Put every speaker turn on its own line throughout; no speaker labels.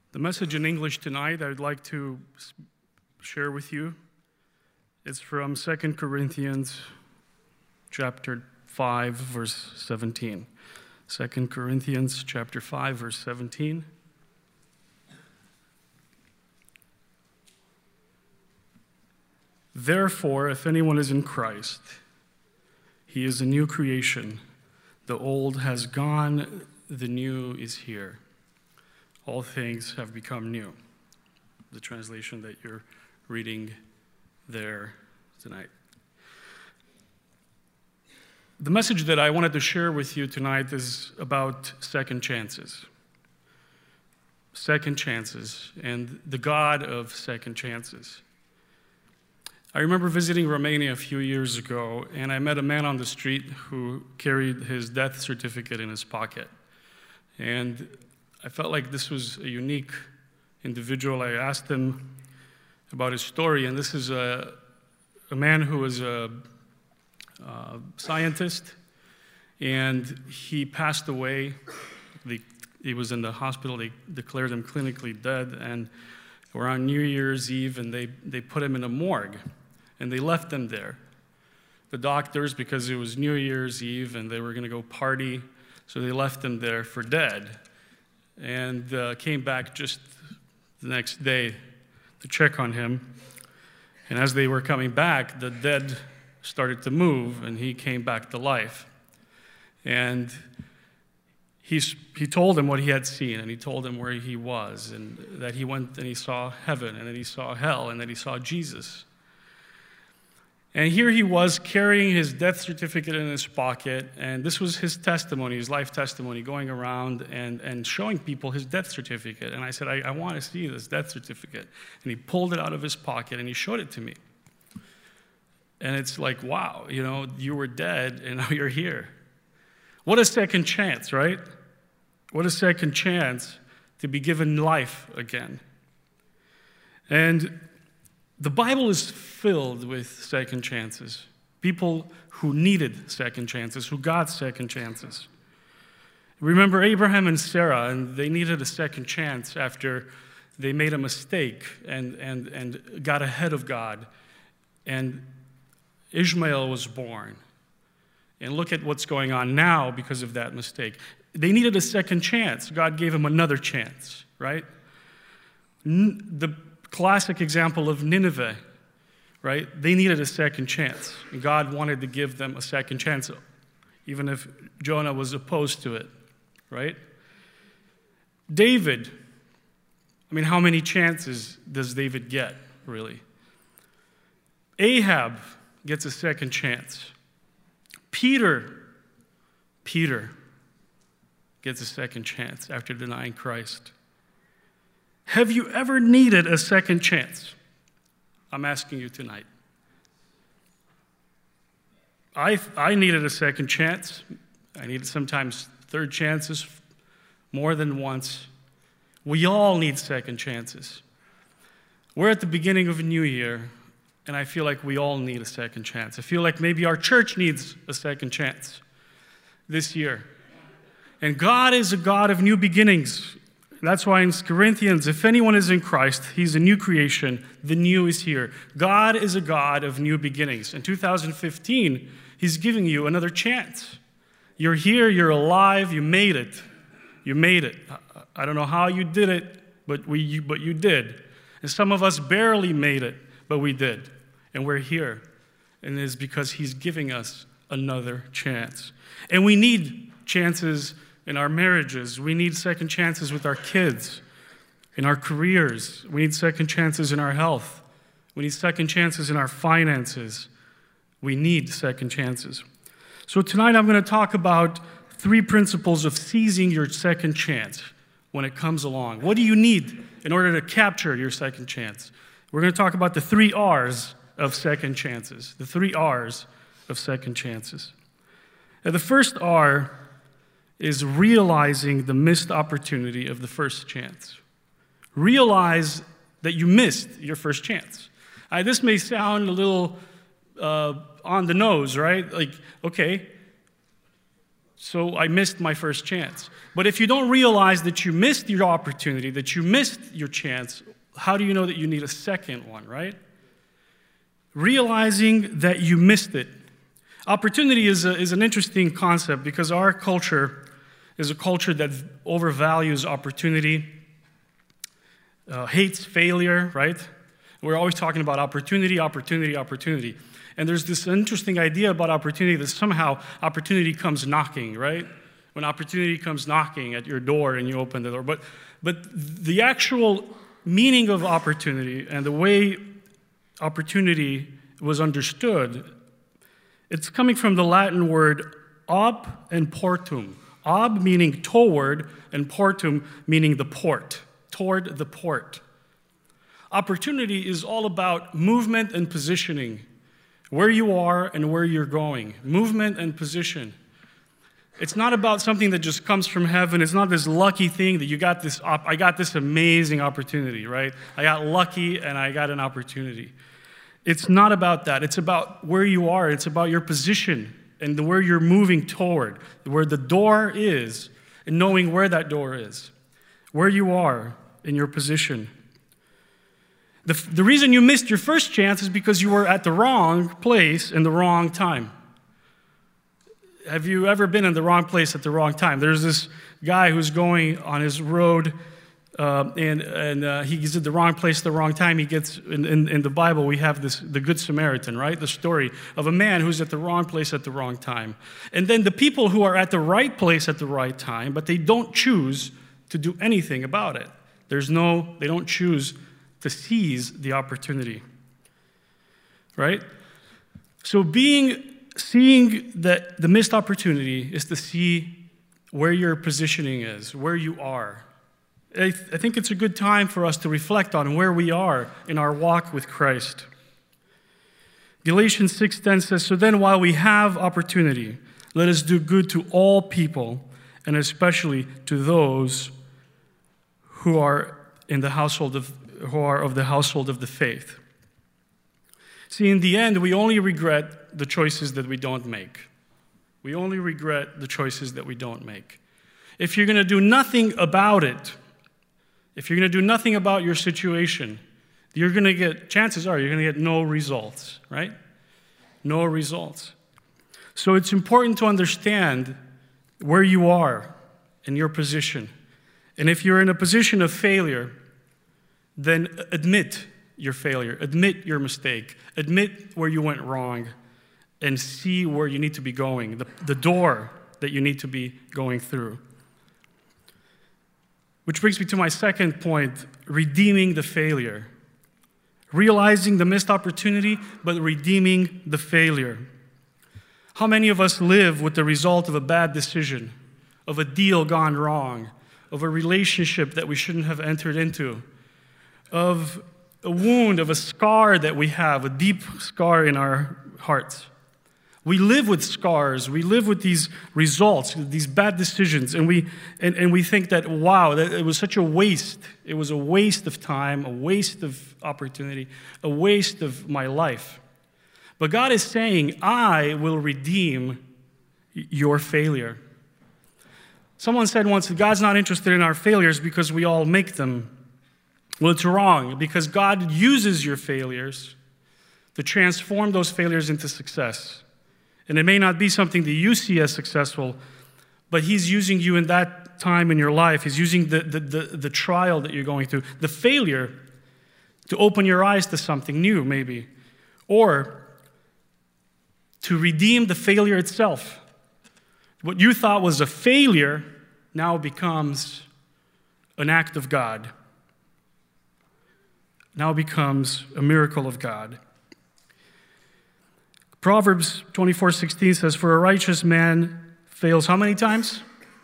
The message in English tonight I would like to share with you is from 2 Corinthians chapter 5, verse 17. 2 Corinthians chapter 5, verse 17. Therefore, if anyone is in Christ, he is a new creation. The old has gone, the new is here. All things have become new. The translation that you're reading there tonight. The message that I wanted to share with you tonight is about second chances. Second chances and the God of second chances. I remember visiting Romania a few years ago, and I met a man on the street who carried his death certificate in his pocket. And I felt like this was a unique individual. I asked him about his story, and this is a man who was a scientist, and he passed away. He was in the hospital. They declared him clinically dead, and we're on New Year's Eve, and they put him in a morgue, and they left him there. The doctors, because it was New Year's Eve, and they were going to go party, so they left him there for dead. And came back just the next day to check on him. And as they were coming back, the dead started to move, and he came back to life. And he told him what he had seen, and he told him where he was, and that he went and he saw heaven, and that he saw hell, and that he saw Jesus. And here he was carrying his death certificate in his pocket, and this was his testimony, his life testimony, going around and showing people his death certificate. And I said, I want to see this death certificate. And he pulled it out of his pocket, and he showed it to me. And it's like, wow, you were dead, and now you're here. What a second chance, right? What a second chance to be given life again. And the Bible is filled with second chances. People who needed second chances, who got second chances. Remember Abraham and Sarah, and they needed a second chance after they made a mistake and got ahead of God. And Ishmael was born. And look at what's going on now because of that mistake. They needed a second chance. God gave them another chance, right? The classic example of Nineveh, right? They needed a second chance. And God wanted to give them a second chance, even if Jonah was opposed to it, right? David, how many chances does David get, really? Ahab gets a second chance. Peter gets a second chance after denying Christ. Have you ever needed a second chance? I'm asking you tonight. I needed a second chance. I needed sometimes third chances, more than once. We all need second chances. We're at the beginning of a new year, and I feel like we all need a second chance. I feel like maybe our church needs a second chance this year. And God is a God of new beginnings. That's why in Corinthians, if anyone is in Christ, he's a new creation. The new is here. God is a God of new beginnings. In 2015, he's giving you another chance. You're here, you're alive, you made it. You made it. I don't know how you did it, but you did. And some of us barely made it, but we did. And we're here. And it's because he's giving us another chance. And we need chances in our marriages. We need second chances with our kids, in our careers. We need second chances in our health. We need second chances in our finances. We need second chances. So tonight I'm going to talk about 3 principles of seizing your second chance when it comes along. What do you need in order to capture your second chance? We're going to talk about the 3 R's of second chances. The 3 R's of second chances. And the first R is realizing the missed opportunity of the first chance. Realize that you missed your first chance. This may sound a little on the nose, right? Like, okay, so I missed my first chance. But if you don't realize that you missed your opportunity, that you missed your chance, how do you know that you need a second one, right? Realizing that you missed it. Opportunity is an interesting concept because our culture is a culture that overvalues opportunity, hates failure, right? We're always talking about opportunity, opportunity, opportunity. And there's this interesting idea about opportunity that somehow opportunity comes knocking, right? When opportunity comes knocking at your door and you open the door. But the actual meaning of opportunity and the way opportunity was understood, it's coming from the Latin word ob and portum. Ob meaning toward and portum meaning the port, toward the port. Opportunity is all about movement and positioning, where you are and where you're going, movement and position. It's not about something that just comes from heaven. It's not this lucky thing that you got this, I got this amazing opportunity, right? I got lucky and I got an opportunity. It's not about that. It's about where you are. It's about your position and where you're moving toward, where the door is, and knowing where that door is, where you are in your position. The reason you missed your first chance is because you were at the wrong place in the wrong time. Have you ever been in the wrong place at the wrong time? There's this guy who's going on his road, and he's at the wrong place at the wrong time. He gets, in the Bible, we have the Good Samaritan, right? The story of a man who's at the wrong place at the wrong time. And then the people who are at the right place at the right time, but they don't choose to do anything about it. They don't choose to seize the opportunity, right? So seeing that the missed opportunity is to see where your positioning is, where you are. I think it's a good time for us to reflect on where we are in our walk with Christ. Galatians 6:10 says, "So then while we have opportunity, let us do good to all people, and especially to those who are of the household of the faith." See, in the end, we only regret the choices that we don't make. We only regret the choices that we don't make. If you're going to do nothing about it, if you're going to do nothing about your situation, chances are you're going to get no results, right? No results. So it's important to understand where you are in your position. And if you're in a position of failure, then admit your failure, admit your mistake, admit where you went wrong, and see where you need to be going, the door that you need to be going through. Which brings me to my second point, redeeming the failure. Realizing the missed opportunity, but redeeming the failure. How many of us live with the result of a bad decision, of a deal gone wrong, of a relationship that we shouldn't have entered into, of a wound, of a scar that we have, a deep scar in our hearts? We live with scars. We live with these results, these bad decisions, and we think that, wow, that it was such a waste. It was a waste of time, a waste of opportunity, a waste of my life. But God is saying, I will redeem your failure. Someone said once that God's not interested in our failures because we all make them. Well, it's wrong, because God uses your failures to transform those failures into success. And it may not be something that you see as successful, but He's using you in that time in your life. He's using the trial that you're going through, the failure, to open your eyes to something new, maybe, or to redeem the failure itself. What you thought was a failure now becomes an act of God, now becomes a miracle of God. Proverbs 24:16 says, "For a righteous man fails how many times?"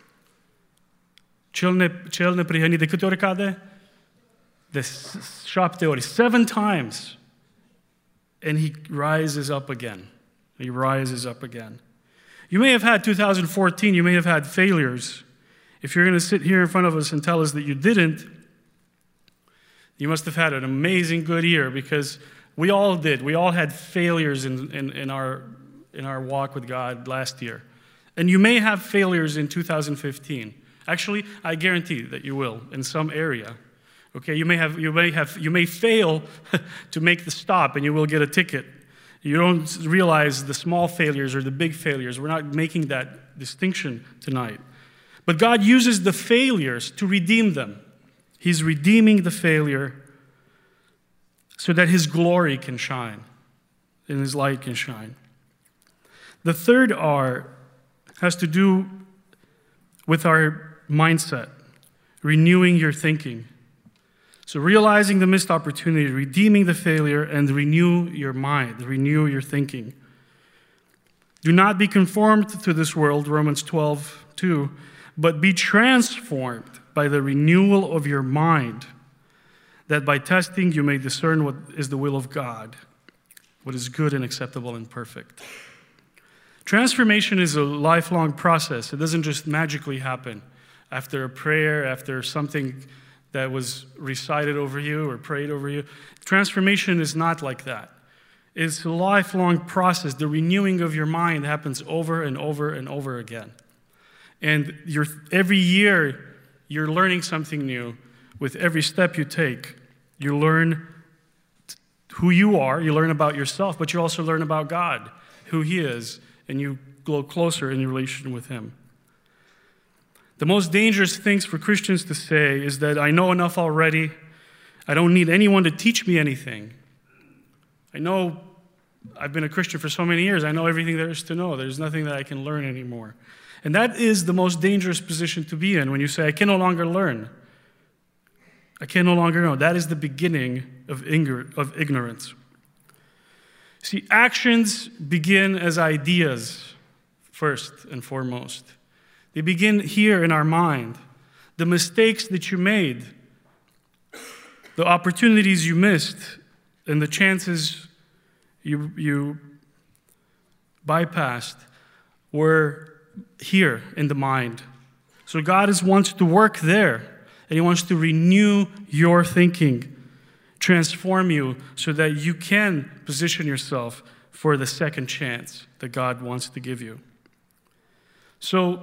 Челне пригани къде каде? The 7 times. And he rises up again. He rises up again. You may have had 2014, you may have had failures. If you're going to sit here in front of us and tell us that you didn't, you must have had an amazing good year, because we all did. We all had failures in our walk with God last year. And you may have failures in 2015. Actually, I guarantee that you will in some area. Okay, you may fail to make the stop and you will get a ticket. You don't realize the small failures or the big failures. We're not making that distinction tonight. But God uses the failures to redeem them. He's redeeming the failure so that His glory can shine and His light can shine. The third R has to do with our mindset, renewing your thinking. So realizing the missed opportunity, redeeming the failure, and renew your mind, renew your thinking. Do not be conformed to this world, Romans 12:2, but be transformed by the renewal of your mind, that by testing you may discern what is the will of God, what is good and acceptable and perfect. Transformation is a lifelong process. It doesn't just magically happen after a prayer, after something that was recited over you or prayed over you. Transformation is not like that. It's a lifelong process. The renewing of your mind happens over and over and over again. And every year, you're learning something new. With every step you take, you learn who you are, you learn about yourself, but you also learn about God, who He is, and you grow closer in your relation with Him. The most dangerous things for Christians to say is that I know enough already. I don't need anyone to teach me anything. I know I've been a Christian for so many years. I know everything there is to know. There's nothing that I can learn anymore. And that is the most dangerous position to be in when you say, I can no longer learn. I can no longer know. That is the beginning of ignorance. See, actions begin as ideas first and foremost. They begin here in our mind. The mistakes that you made, the opportunities you missed, and the chances you bypassed were here in the mind. So God wants to work there, and He wants to renew your thinking, transform you so that you can position yourself for the second chance that God wants to give you. So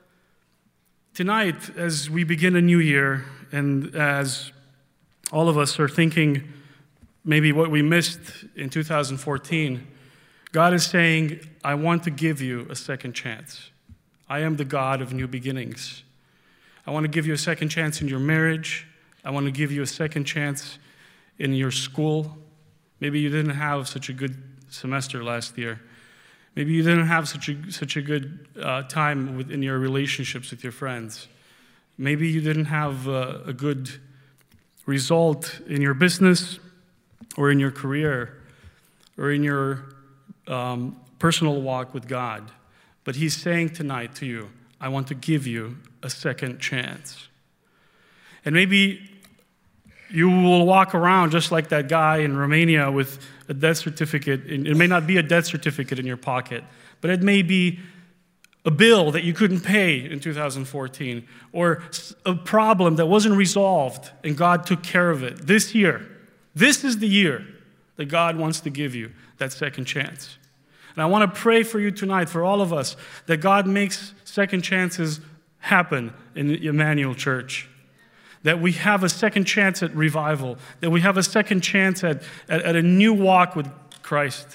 tonight, as we begin a new year, and as all of us are thinking maybe what we missed in 2014, God is saying, I want to give you a second chance. I am the God of new beginnings. I want to give you a second chance in your marriage. I want to give you a second chance in your school. Maybe you didn't have such a good semester last year. Maybe you didn't have such a good time in your relationships with your friends. Maybe you didn't have a good result in your business or in your career or in your personal walk with God. But He's saying tonight to you, I want to give you a second chance. And maybe you will walk around just like that guy in Romania with a death certificate. It may not be a death certificate in your pocket, but it may be a bill that you couldn't pay in 2014, or a problem that wasn't resolved and God took care of it this year. This is the year that God wants to give you that second chance. And I want to pray for you tonight, for all of us, that God makes second chances happen in Emmanuel Church. That we have a second chance at revival. That we have a second chance at a new walk with Christ.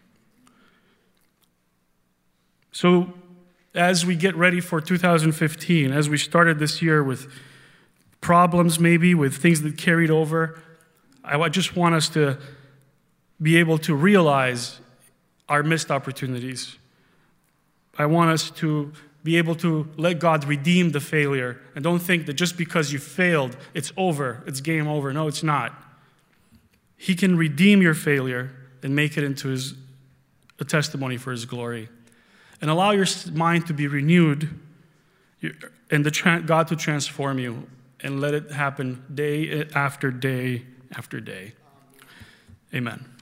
So, as we get ready for 2015, as we started this year with problems maybe, with things that carried over, I just want us to be able to realize our missed opportunities. I want us to be able to let God redeem the failure. And don't think that just because you failed, it's over, it's game over. No, it's not. He can redeem your failure and make it into a testimony for His glory. And allow your mind to be renewed and God to transform you, and let it happen day after day after day. Amen.